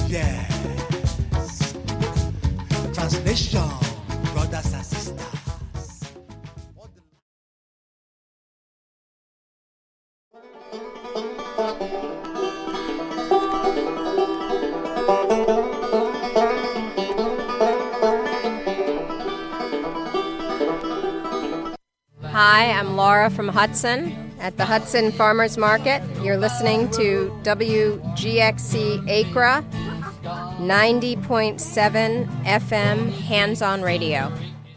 Yes. Translation, brothers and sisters. Hi, I'm Laura from Hudson at the Hudson Farmers Market. You're listening to WGXC Acra 90.7 FM Hands-On Radio.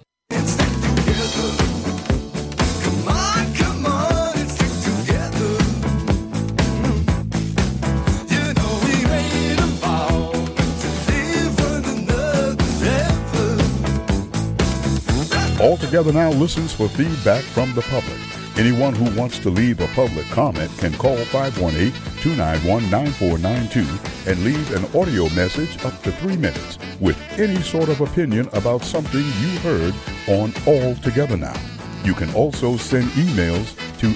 All Together Now listens for feedback from the public. Anyone who wants to leave a public comment can call 518-291-9492 and leave an audio message up to 3 minutes with any sort of opinion about something you heard on All Together Now. You can also send emails to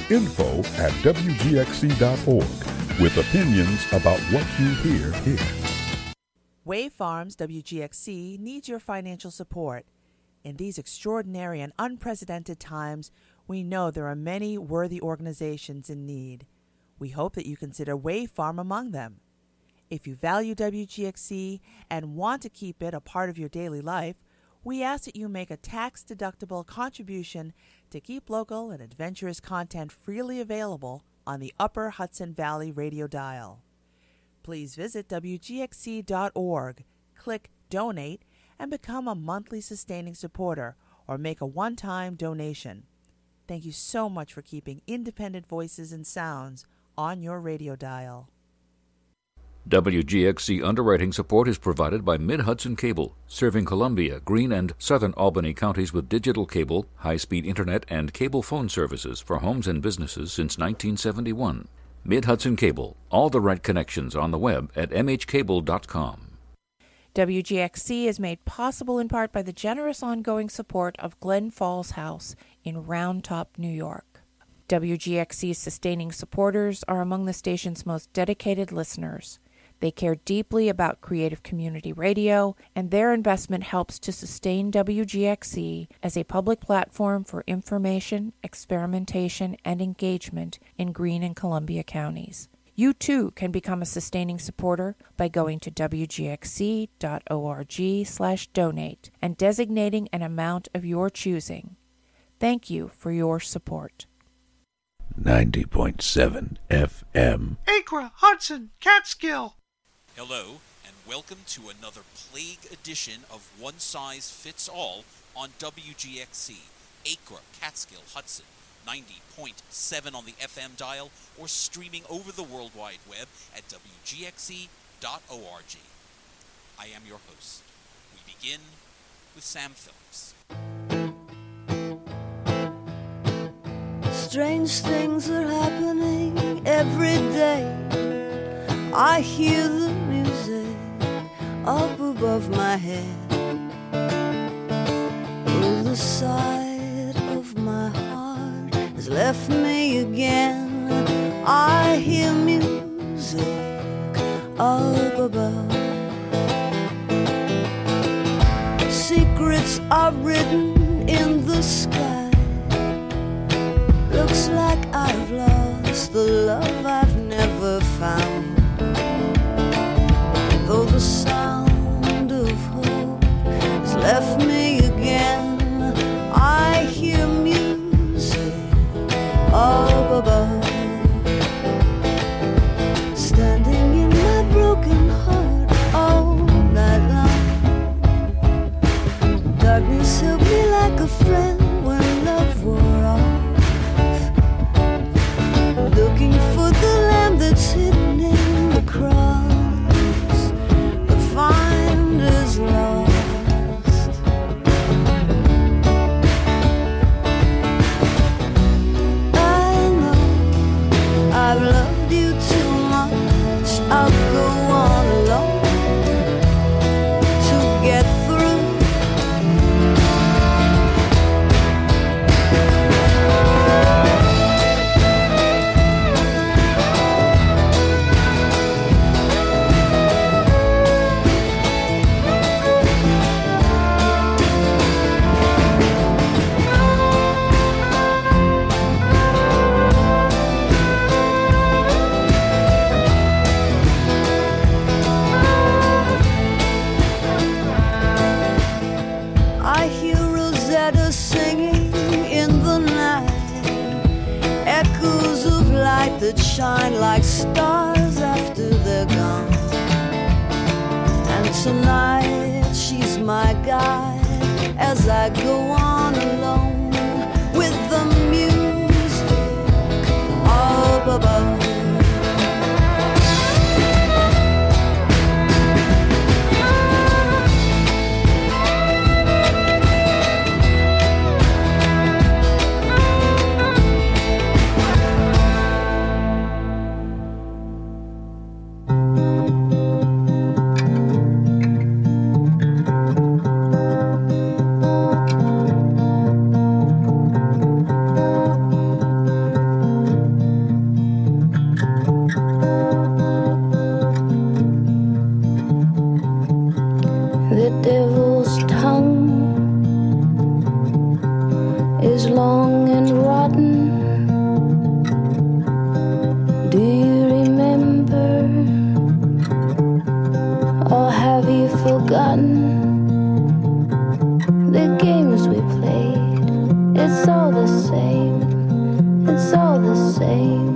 info@wgxc.org with opinions about what you hear here. Wave Farms WGXC needs your financial support. In these extraordinary and unprecedented times, we know there are many worthy organizations in need. We hope that you consider Wave Farm among them. If you value WGXC and want to keep it a part of your daily life, we ask that you make a tax-deductible contribution to keep local and adventurous content freely available on the Upper Hudson Valley radio dial. Please visit WGXC.org, click Donate, and become a monthly sustaining supporter or make a one-time donation. Thank you so much for keeping independent voices and sounds on your radio dial. WGXC underwriting support is provided by Mid-Hudson Cable, serving Columbia, Greene, and southern Albany counties with digital cable, high-speed internet, and cable phone services for homes and businesses since 1971. Mid-Hudson Cable, all the right connections on the web at mhcable.com. WGXC is made possible in part by the generous ongoing support of Glen Falls House in Round Top, New York. WGXC's sustaining supporters are among the station's most dedicated listeners. They care deeply about creative community radio, and their investment helps to sustain WGXC as a public platform for information, experimentation, and engagement in Greene and Columbia counties. You too can become a sustaining supporter by going to wgxc.org/donate and designating an amount of your choosing. Thank you for your support. 90.7 FM. Acra, Hudson, Catskill. Hello, and welcome to another plague edition of One Size Fits All on WGXC, Acra, Catskill, Hudson. 90.7 on the FM dial or streaming over the World Wide Web at WGXC.org. I am your host. We begin with Sam Phillips. Strange things are happening every day. I hear the music up above my head. Oh, the sight of my heart has left me again. I hear music up above. Secrets are written in the sky. Looks like I've lost the love I've never found. Though the sound of hope has left me again, I hear music up above. Standing in my broken heart all night long. Darkness held me like a friend when love wore off. Looking for the lamb that's hidden in stars after they're gone. And tonight she's my guide as I go on alone with the music up above. The devil's tongue is long and rotten. Do you remember, or have you forgotten the games we played? It's all the same, it's all the same.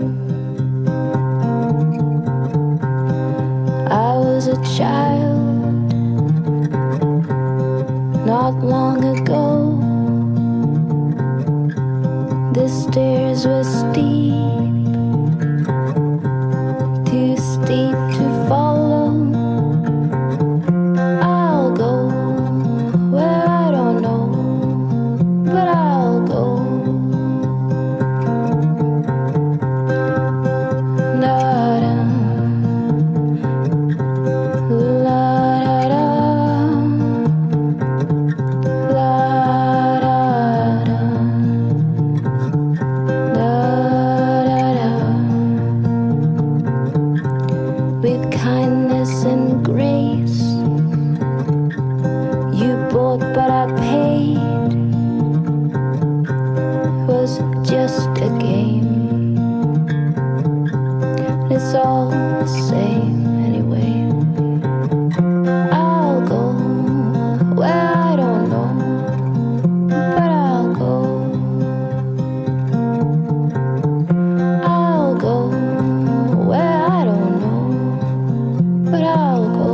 I was a child not long ago. The stairs were steep, too steep to follow. I'll go where I don't know, but I'll go. Da-da, la-da-da. With kindness and grace, you bought but I paid, was just a game. It's all the same anyway. I'll go where I don't know, but I'll go. I'll go where I don't know, but I'll go.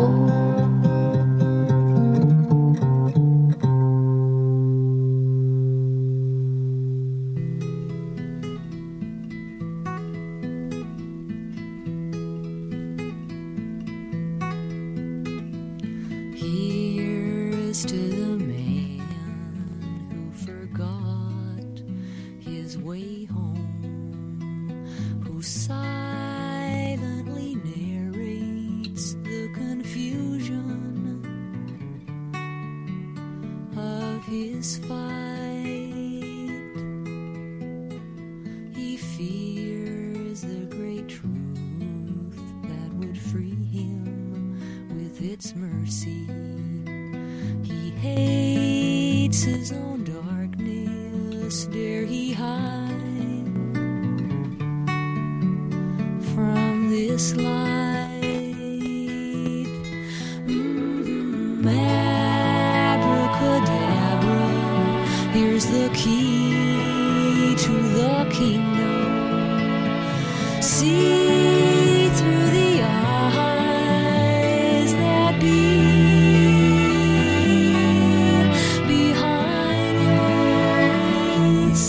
Here's to the man who forgot his way home, who silently narrates the confusion of his fight. He fears the great truth that would free him with its mercy. He hates his own darkness, dare he hide from this light? Abracadabra, here's the key to the kingdom. See through the eyes that be behind yours.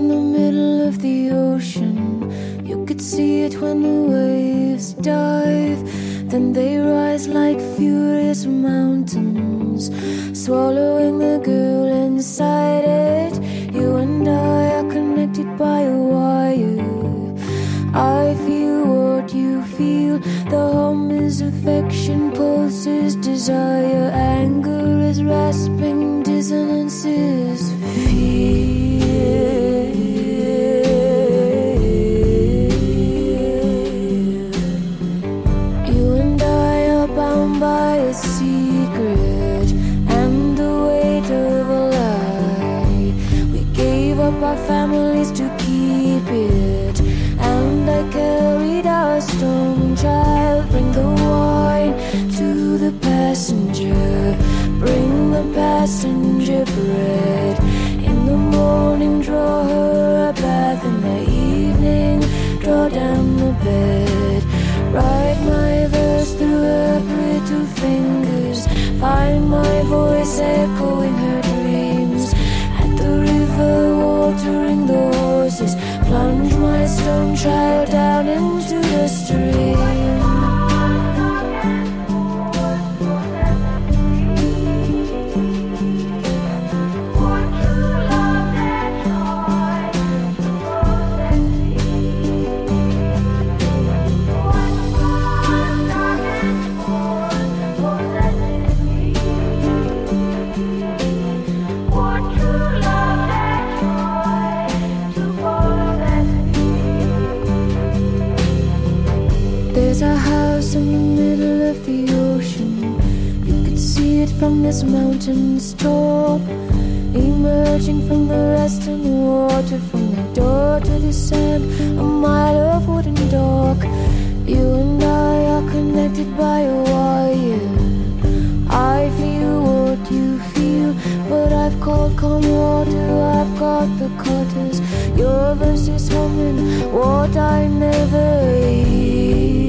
in the middle of the ocean. You could see it when the waves dive. Then they rise like furious mountains, swallowing the girl inside it. You and I are connected by a wire. I feel what you feel. The hum is affection, pulse is desire. Anger is rasping, dissonance is fear. You and I are bound by a secret and the weight of a lie. We gave up our families to keep it, and I carried our storm child. Bring the wine to the passenger, bring the passenger bread. In the morning draw her a bath, in the evening draw down the bed. Write my verse through her brittle fingers, find my voice echoing her dreams. At the river watering the horses, plunge my stone child down into the stream. There's a house in the middle of the ocean. You could see it from this mountain's top, emerging from the rest in the water. From the door to the sand, a mile of wooden dock. You and I are connected by a wire. I feel what you feel, but I've called calm water, I've got the cutters. Your verse is humming what I never hear.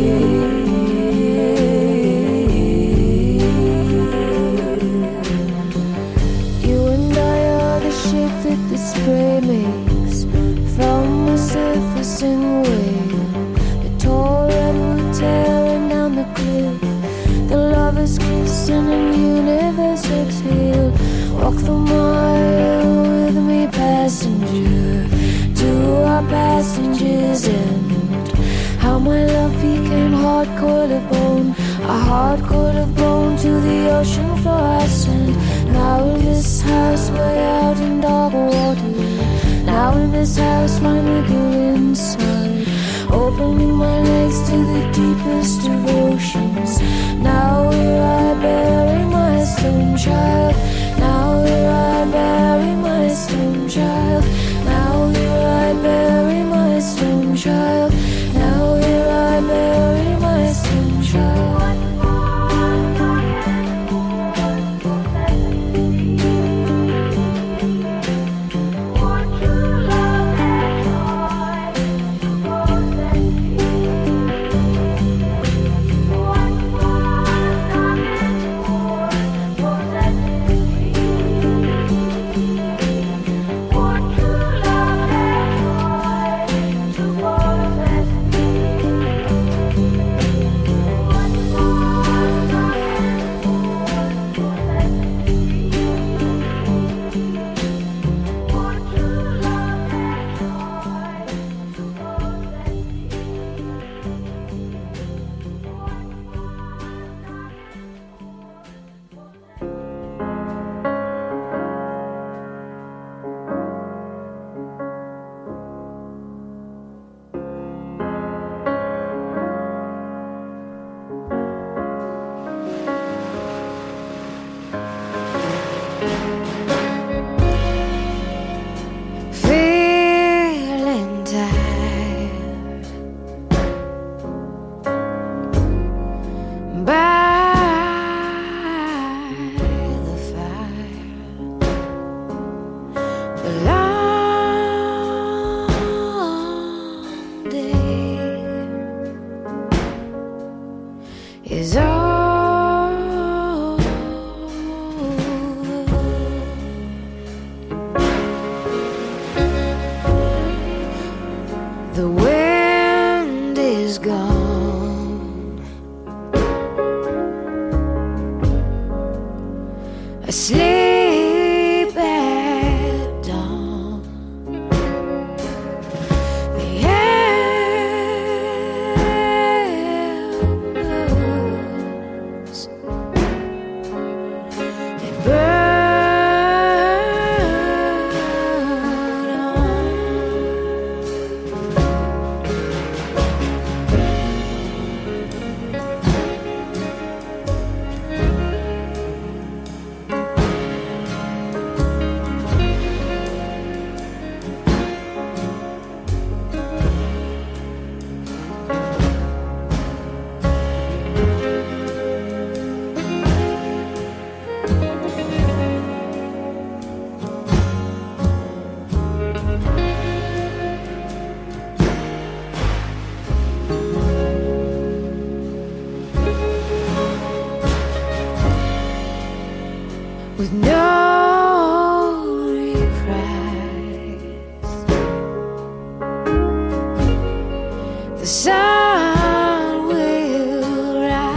You and I are the shape that the spray makes from the surfacing wave. The tall redwood tearing down the cliff, the lovers kiss and a universe exhale. Walk the mile with me, passenger, to our passenger's end. How my love became hard coil of bone, a hard coil of bone to the ocean for our sand. Now in this house way out in dark water, now in this house find a girl inside, opening my legs to the deepest of oceans. Now here I bury my stone child, now here I bury my stone child, now here I bury my stone child, now here I bury my stone child. The wind is gone. Asleep at dawn. The embers, they burn on. With no reprise, the sun will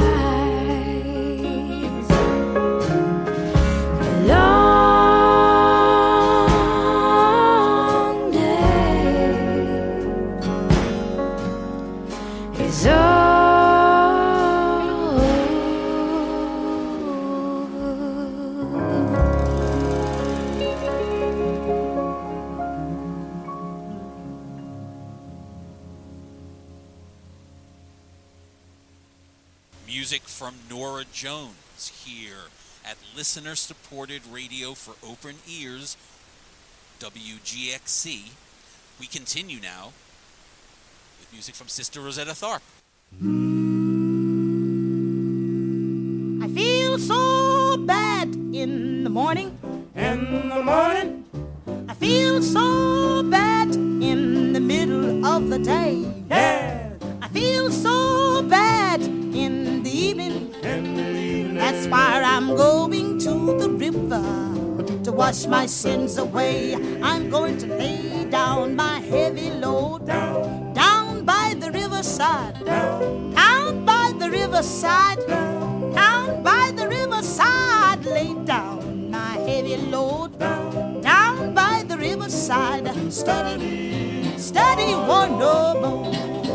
rise. A long day is Music from Nora Jones here at listener-supported radio for open ears, WGXC. We continue now with music from Sister Rosetta Tharpe. I feel so bad in the morning. In the morning. I feel so bad in the middle of the day. Yeah. I feel so bad in the evening. That's why I'm going to the river to wash my sins away. I'm going to lay down my heavy load down by the riverside. Down by the riverside. Down by the riverside. Lay down my heavy load down by the riverside. Steady, steady, one no more.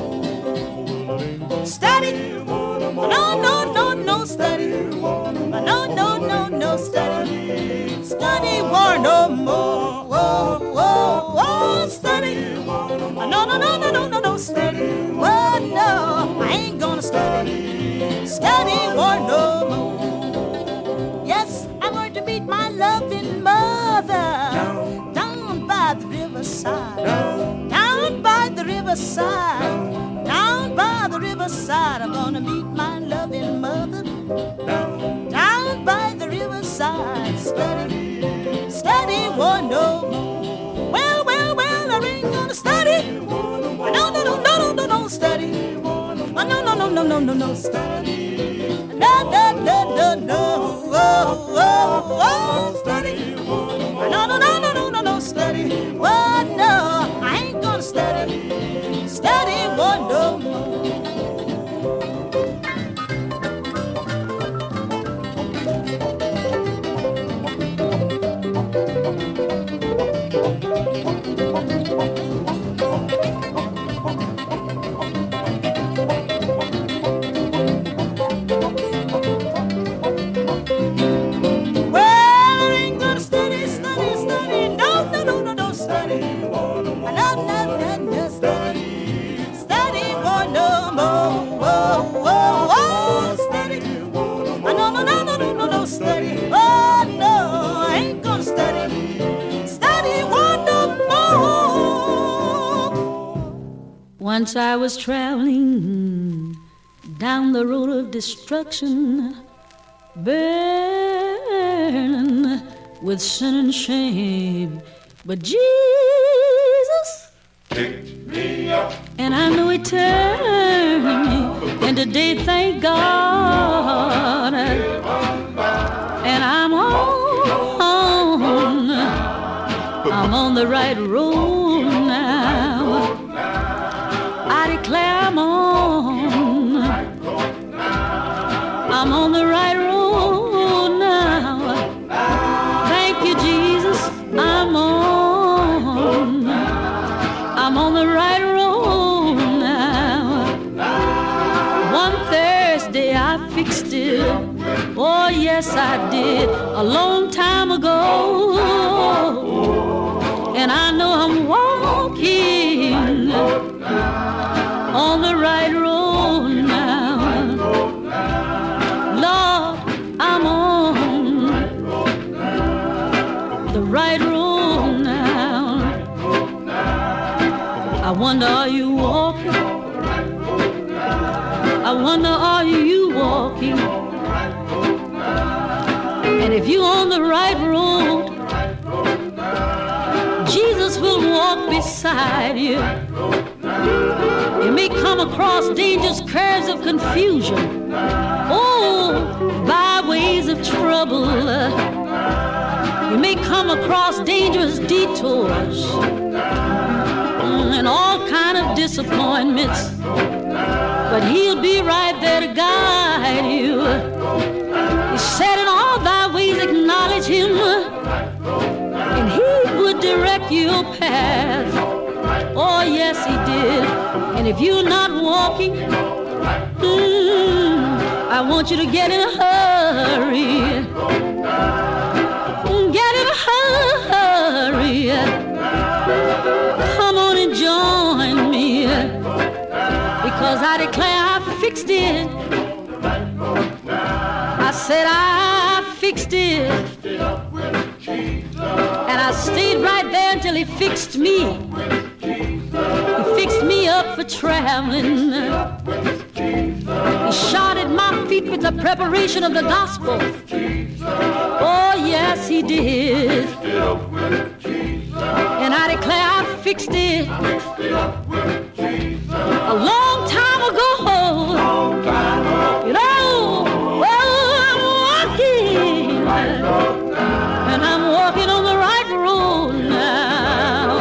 Steady, no, no, no, no, steady. No, no, no, no, steady. Steady, one no more. Whoa, whoa, whoa, steady. No, no, no, no, no, no, no, steady. Whoa, no, I ain't gonna steady. Steady, one no more. Yes, I'm going to meet my loving mother down by the riverside. Down by the riverside. Down by the riverside, I'm gonna meet my loving mother. Down by the riverside, steady, steady, one no more. Well, well, well, I ain't gonna steady. No, no, no, no, no, no, no, steady. Oh, no, no, no, no, no, no, no, steady. No, no, no, no, no, oh, oh, oh, steady. No, no, no, no, no, no, no, steady. Oh, no, I ain't gonna steady. Steady, one no more. Once I was traveling down the road of destruction, burning with sin and shame. But Jesus picked me up, and I know He turned me. And today, thank God, and I'm on the right road now. I'm on the right road now. One Thursday I fixed it. Oh, yes, I did. A long time ago. And I know I'm walking on the right road now. Lord, I'm on the right road now. I wonder, are you walking? I wonder, are you walking? And if you're on the right road, Jesus will walk beside you. You may come across dangerous curves of confusion, oh, byways of trouble. You may come across dangerous detours and all kind of disappointments, but he'll be right there to guide you. He said in all thy ways acknowledge him, and he would direct your path. Oh, yes, he did. And if you're not walking, I want you to get in a hurry. Get in a hurry. Come on and join me, because I declare I fixed it. I said I fixed it. And I stayed right there until he fixed me. He fixed me up for traveling. He shodded my feet with the preparation of the gospel. Oh, yes, he did. And I declare I fixed it a long time ago. You know, I'm walking, and I'm walking on the right road now.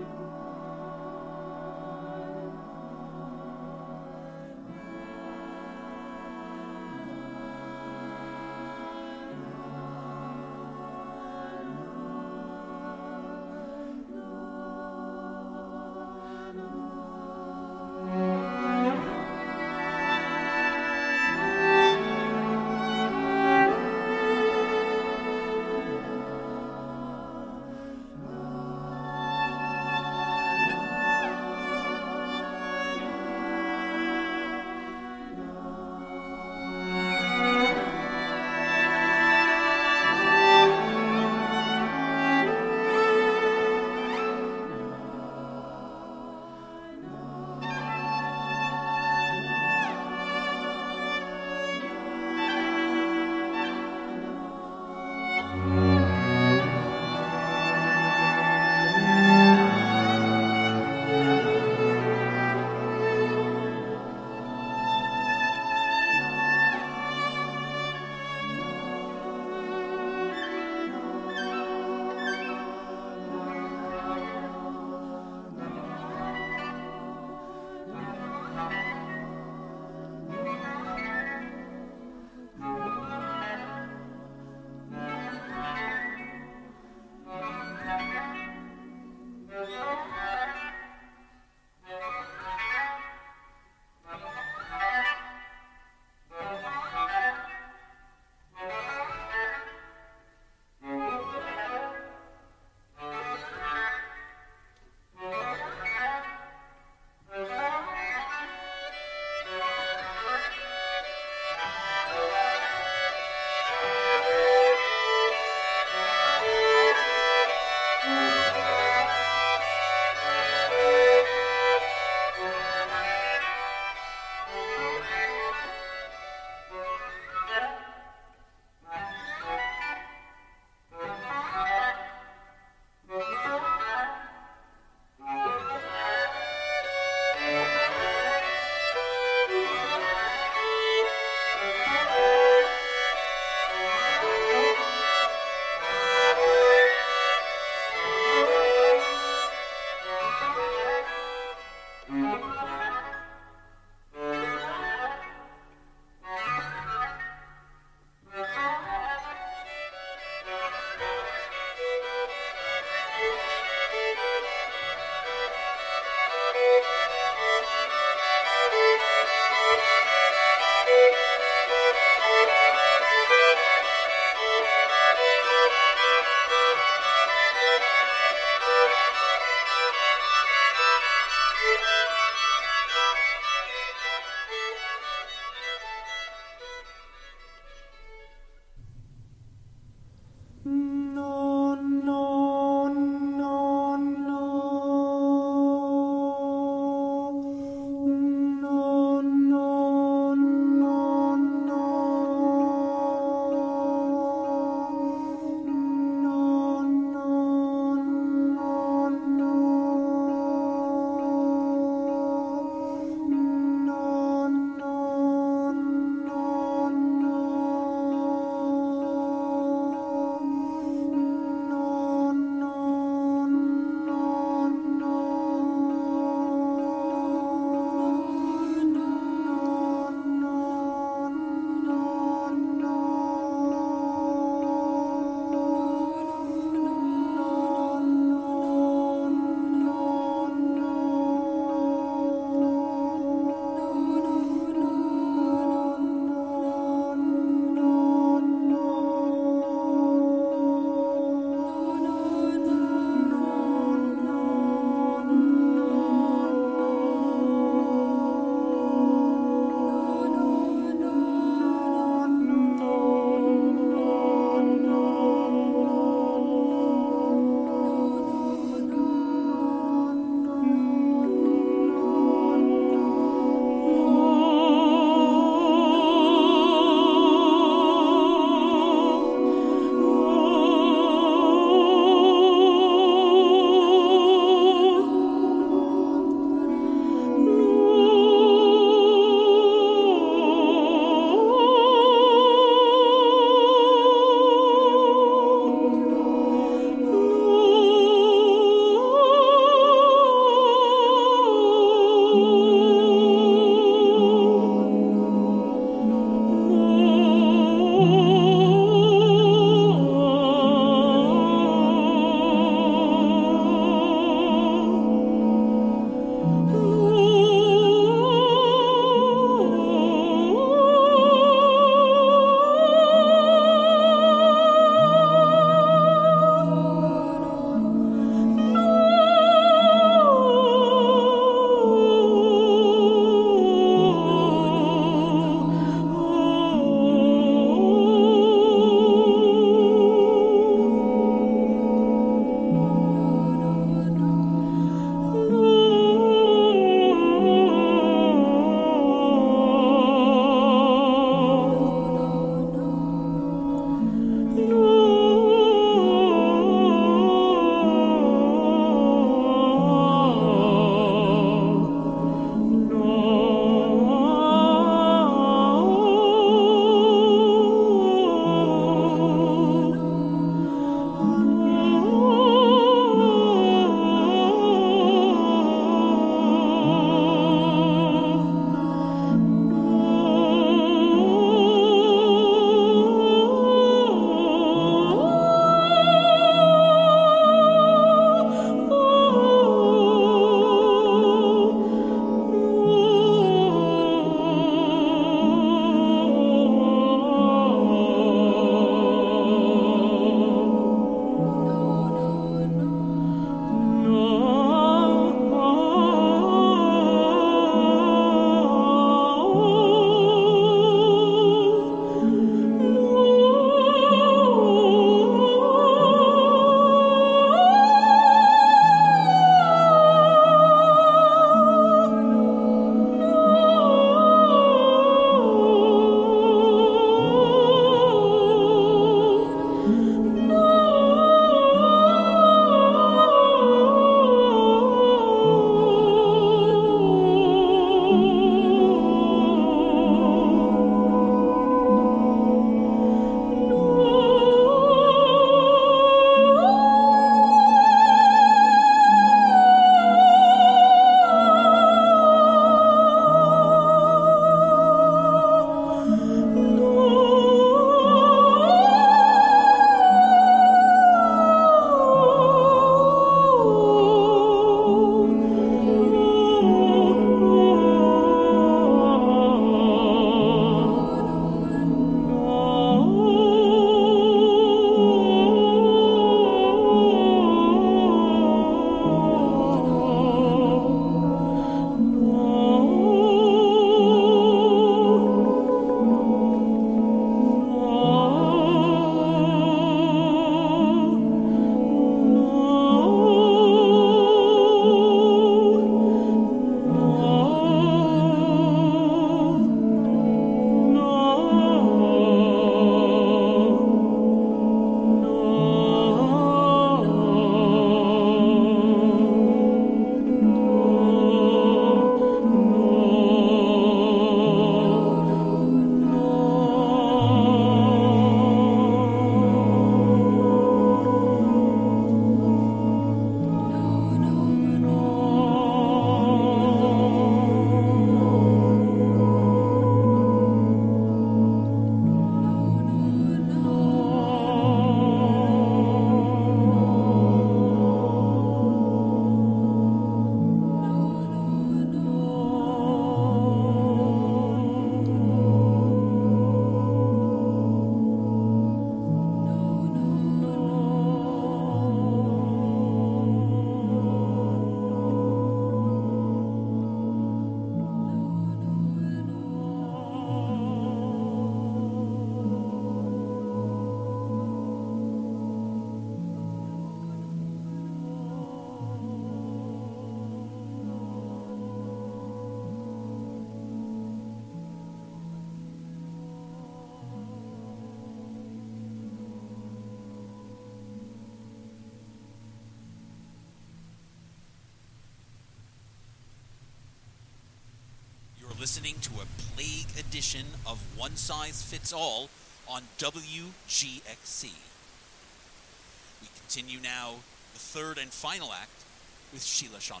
listening to a plague edition of One Size Fits All on WGXC. We continue now the third and final act with Sheila Chandra.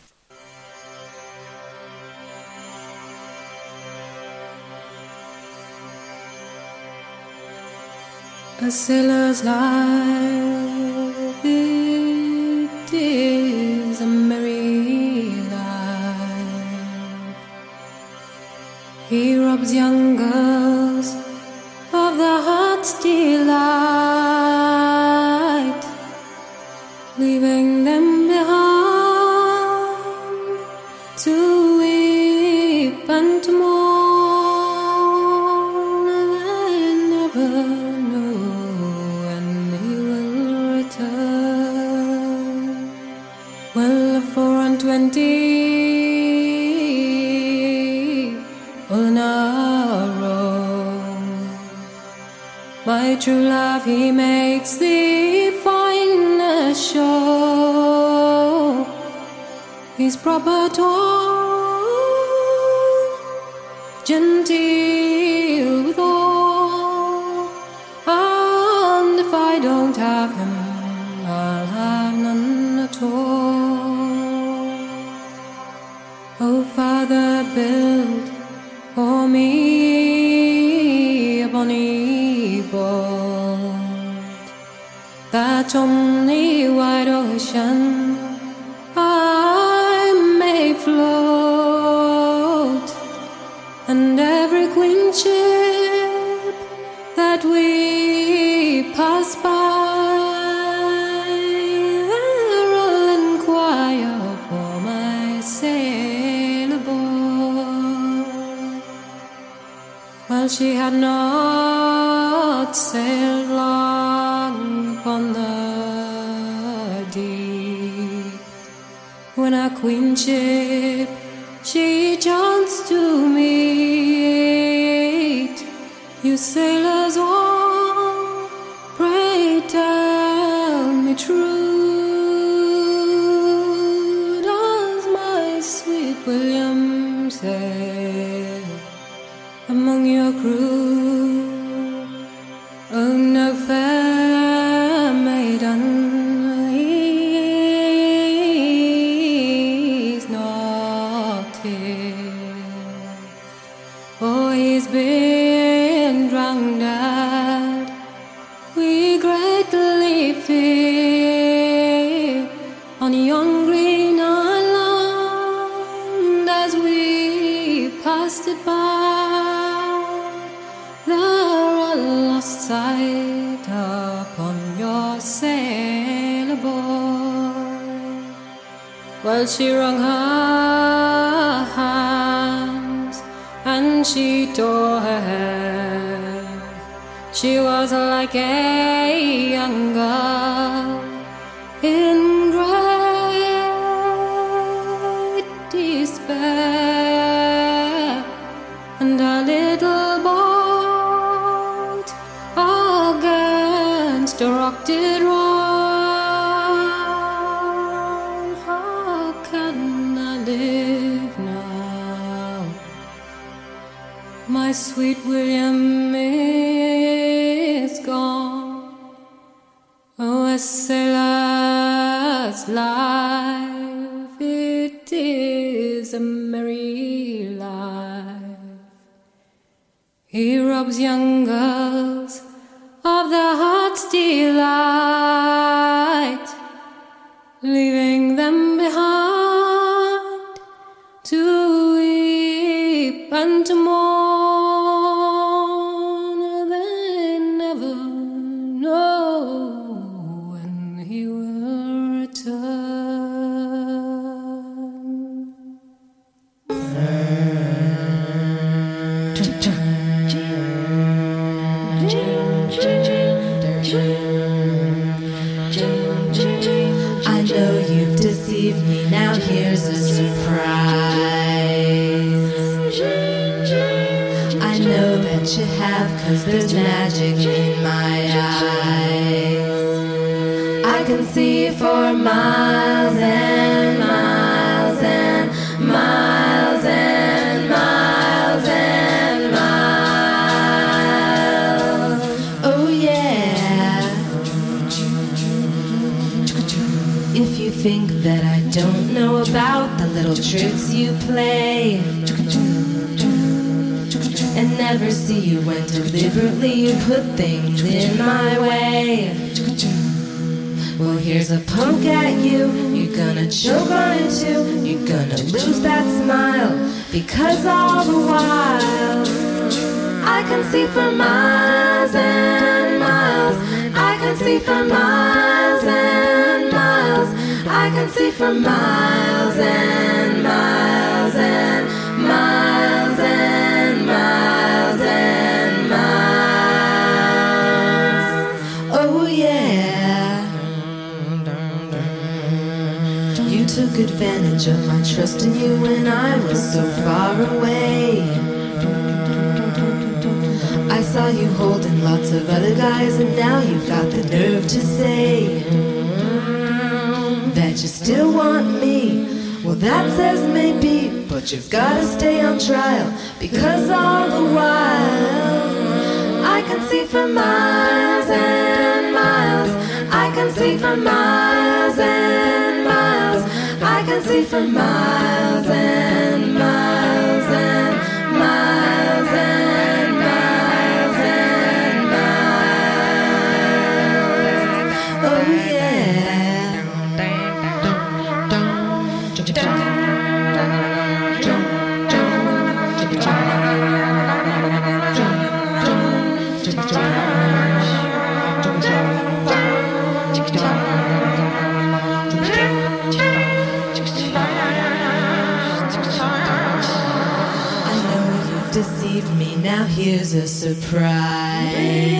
A sailor's life, it is a merry life. He robs young girls of the heart's delight, leaving them behind to weep and to mourn. They never know when he will return. Well, 420 on a row, my true love, he makes the finest show. His proper tone, genteel withal, and if I don't have him, I'll have none at all. Oh, Father, build for me a bonny boat, that on the wide ocean I may float, and every queen ship that we pass by, there I'll inquire for my sailor boy. Well, she had not sailed long upon the deep, when a queen ship she chanced to meet. You sailors all, pray tell me true, does my sweet William sail among your crew? Oh, no, fair maiden, he's not here, for he's been drowned out. We greatly fear on yon green island as we passed it by. There I lost sight upon your sailor boy. Well, she wrung her hands and she tore her hair. She was like a young girl in great despair, and a little boat against a rock did run. How can I live now? My sweet William is gone. Oh, a sailor's life, it is a merry life. He robs young girls of the heart's delight, leaving them behind to weep and to mourn. They never know when he will return. I know you've deceived me, now here's a surprise. I know that you have, 'cause there's magic in my eyes. I can see for miles and miles and miles and miles that I don't know about, the little tricks you play, and never see you when deliberately you put things in my way. Well, here's a poke at you, you're gonna choke on it too, you're gonna lose that smile, because all the while I can see for miles and miles, I can see for miles and miles, I can see for miles and miles and miles and miles and miles. Oh yeah. You took advantage of my trust in you when I was so far away. I saw you holding lots of other guys, and now you've got the nerve to say that you still want me. Well, that's as may be, but you've gotta stay on trial, because all the while I can see for miles and miles, I can see for miles and miles, I can see for miles and miles and miles and miles and miles. Oh yeah. Deceived me, now here's a surprise.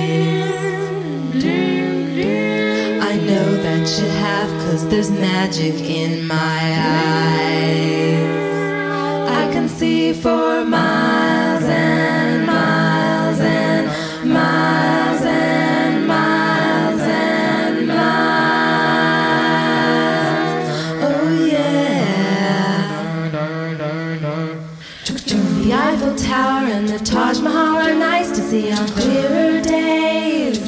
I know that you have, 'cause there's magic in my eyes. I can see for miles and miles and miles and miles and miles. Oh yeah. The Eiffel Tower and the Taj Mahal are nice to see on clearer days.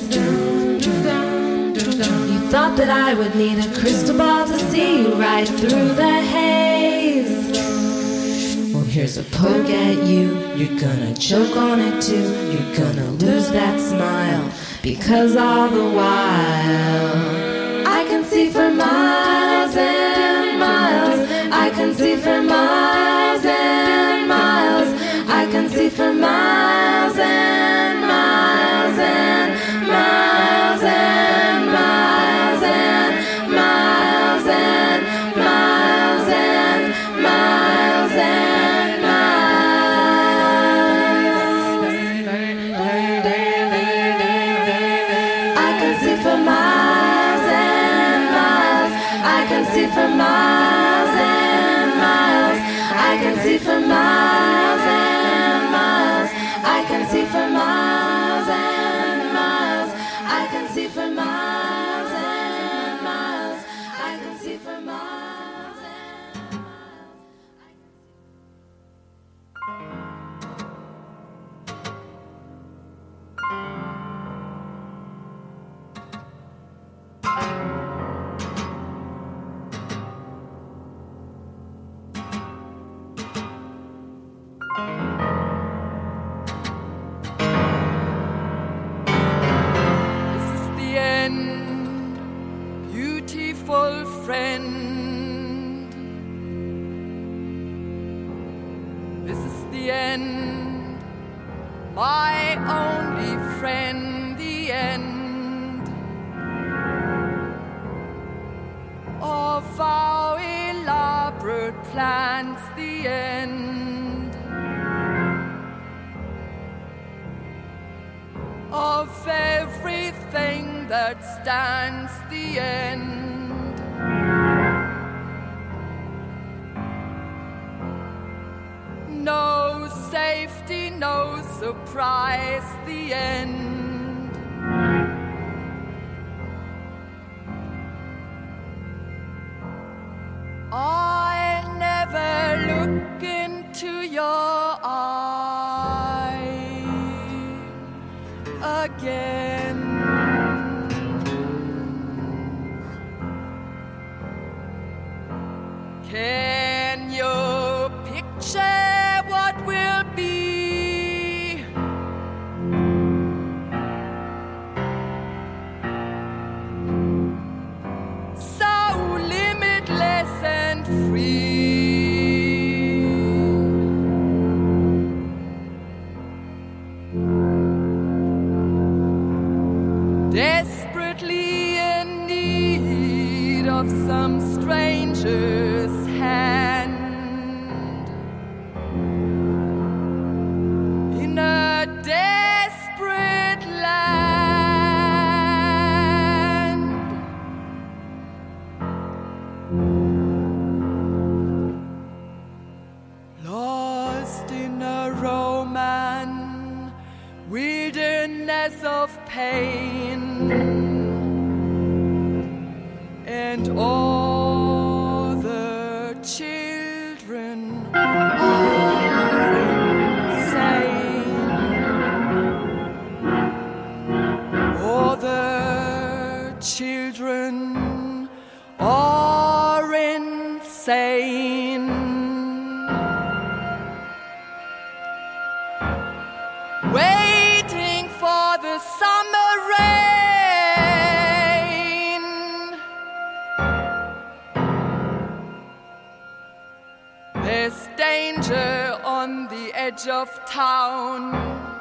You thought that I would need a crystal ball to see you right through the haze. Well, here's a poke at you, you're gonna choke on it too, you're gonna lose that smile, because all the while I can see for miles and miles, I can see for miles and miles, I can see for miles and miles and miles and miles and miles and miles and miles and miles. I can see for miles and miles, I can see for miles and miles, I can see for miles and miles, I can see for miles and miles, I can see for miles and miles, I can see for miles and beautiful friend. This is the end, my only friend, the end of our elaborate plans, the end of everything that stands, the end. No safety, no surprise, the end. I'll never look into your eyes again. pain, and all the children are insane. All the children are insane. Waiting for the summer rain. There's danger on the edge of town.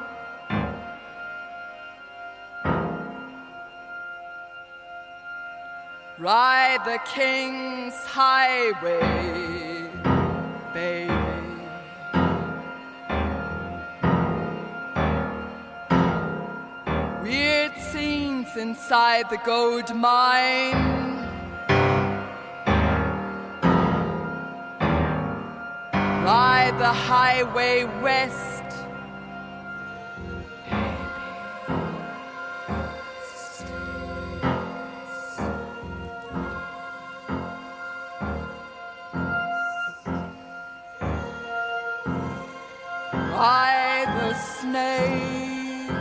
Ride the King's Highway, baby. Weird scenes inside the gold mine. Ride the highway west. Ride the snake,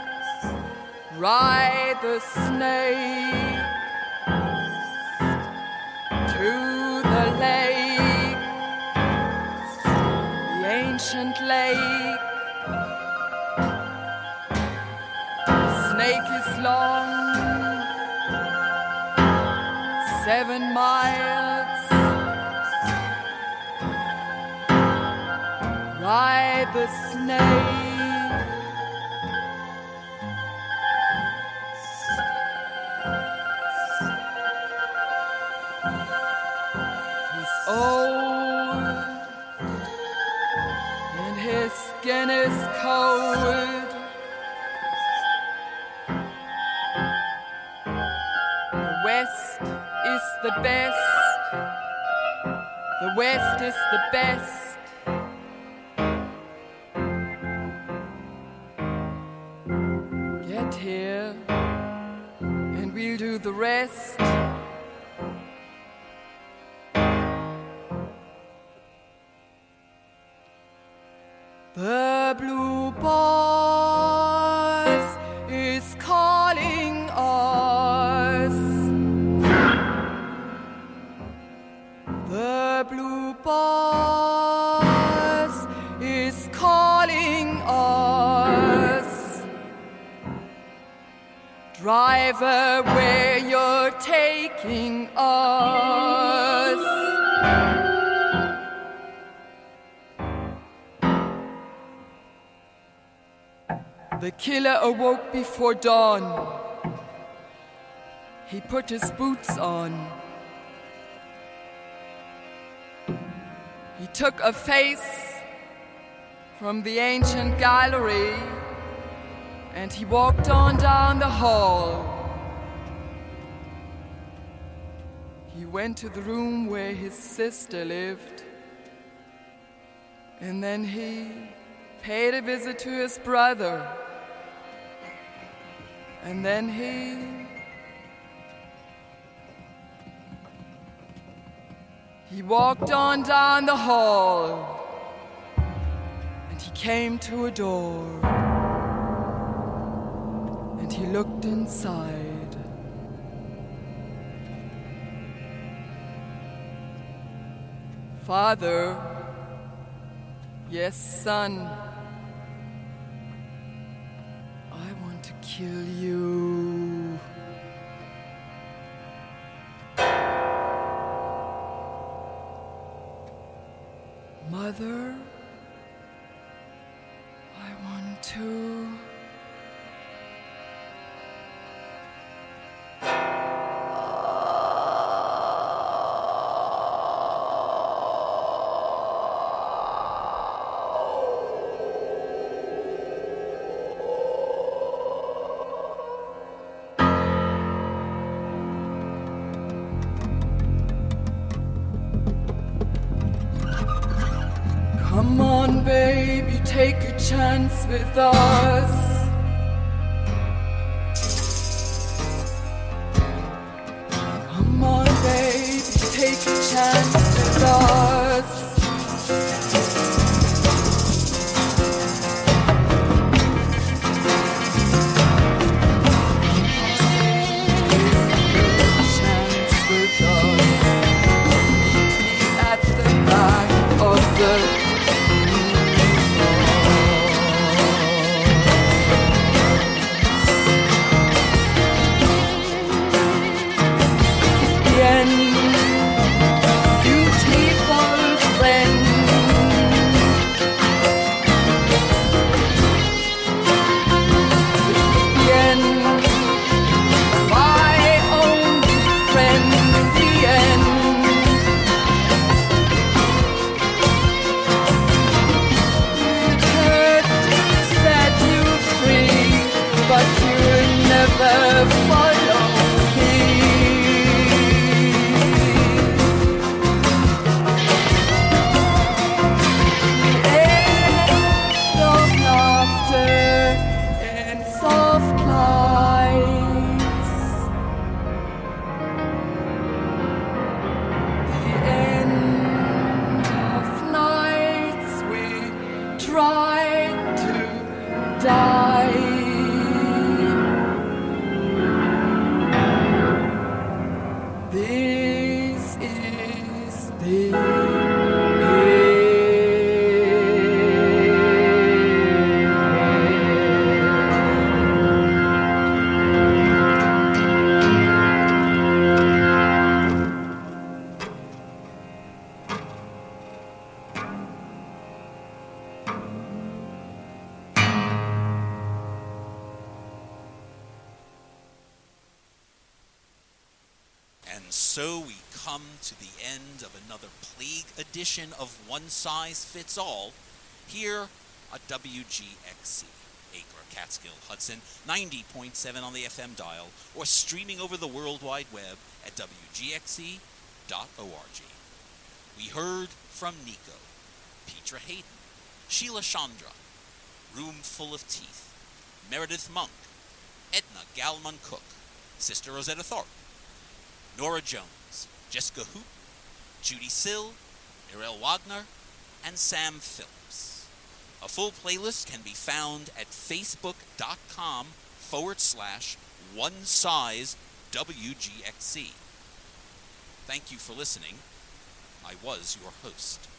ride the snake to the lake, the ancient lake. The snake is long, 7 miles. Ride the snake. He's old and his skin is cold. The West is the best. The West is the best. Here, and we'll do the rest. The blue bus is calling us. The blue bus is calling us. Driver, where you're taking us. The killer awoke before dawn. He put his boots on. He took a face from the ancient gallery, and he walked on down the hall. He went to the room where his sister lived, and then he paid a visit to his brother, and then he walked on down the hall, and he came to a door. He looked inside. Father, yes, son, I want to kill you. Mother, I want to. Come on, baby, take a chance with us. hands with us. At the back of the end, beautiful friend. This is the end, my only friend. The end. It hurts to set you free, but you'll never follow me. Soft lights, the end of nights we tried to die. This is the And so we come to the end of another plague edition of One Size Fits All here at WGXC, Acre, Catskill, Hudson, 90.7 on the FM dial, or streaming over the World Wide Web at WGXC.org. We heard from Nico, Petra Hayden, Sheila Chandra, Room Full of Teeth, Meredith Monk, Edna Galman Cook, Sister Rosetta Thorpe, Nora Jones, Jessica Hoop, Judy Sill, Mirel Wagner, and Sam Phillips. A full playlist can be found at facebook.com/OneSizeWGXC. Thank you for listening. I was your host.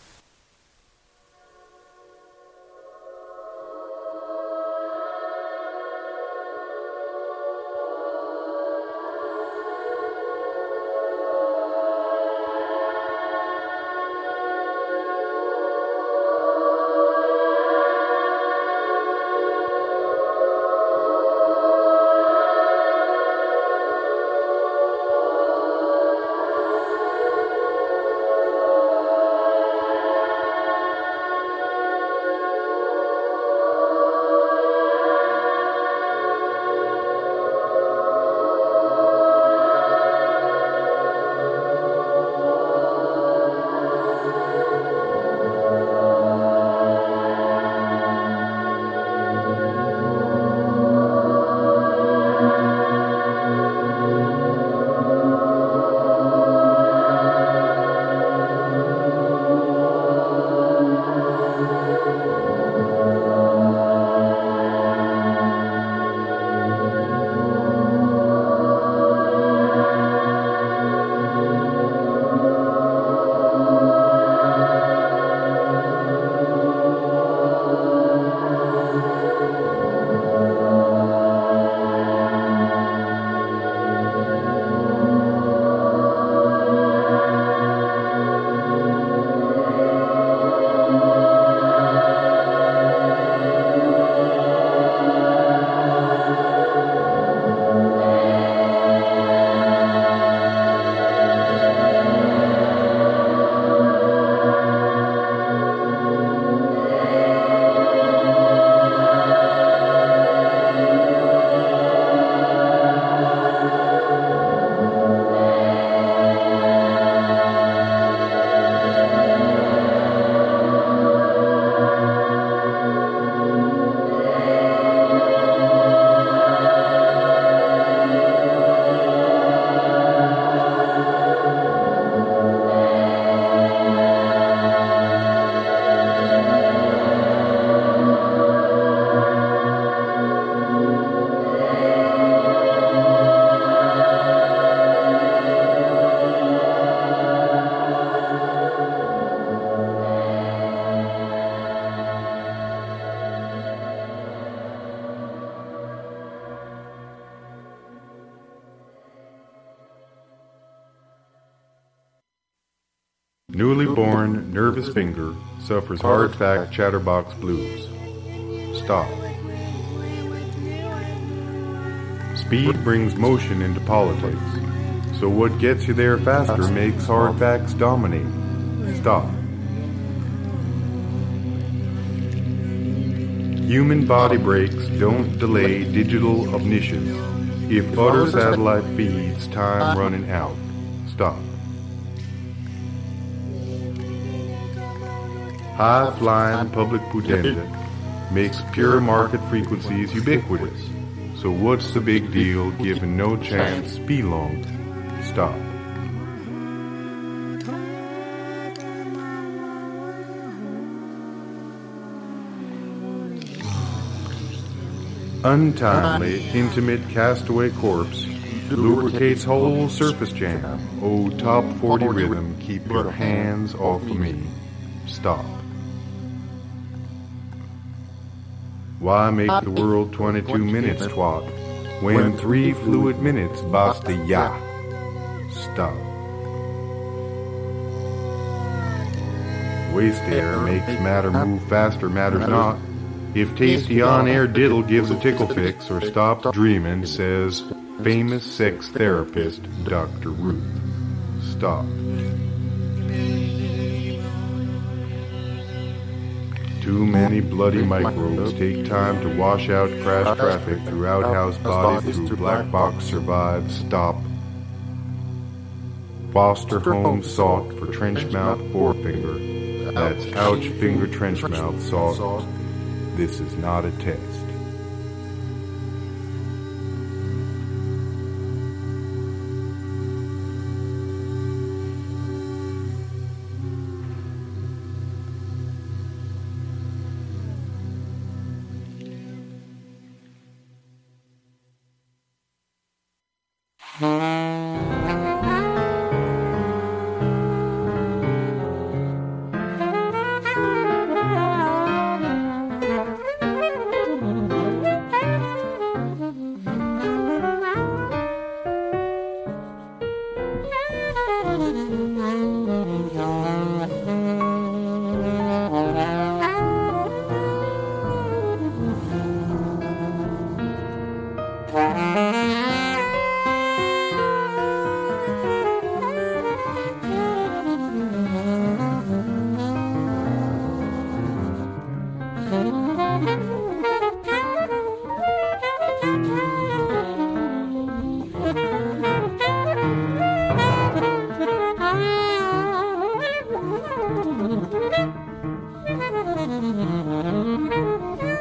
Newly born, nervous finger suffers hard fact chatterbox blues. Stop. Speed brings motion into politics, so what gets you there faster makes hard facts dominate. Stop. Human body breaks don't delay digital omniscience. If utter satellite feeds time running out. Stop. High-flying public pudenda makes pure market frequencies ubiquitous. So what's the big deal given no chance be long? Stop. Untimely, intimate castaway corpse lubricates whole surface jam. Oh, top 40 rhythm, keep your hands off of me. Stop. Why make the world 22 minutes, twat, when 3 fluid minutes basta ya? Stop. Waste air makes matter move faster, matters not. If tasty on-air diddle gives a tickle fix or stop dreaming, says famous sex therapist Dr. Ruth. Stop. Too many bloody microbes take time to wash out crash traffic through outhouse bodies through black box survive. Stop. Foster home sought for trench mouth forefinger. That's ouch finger trench mouth sought. This is not a test.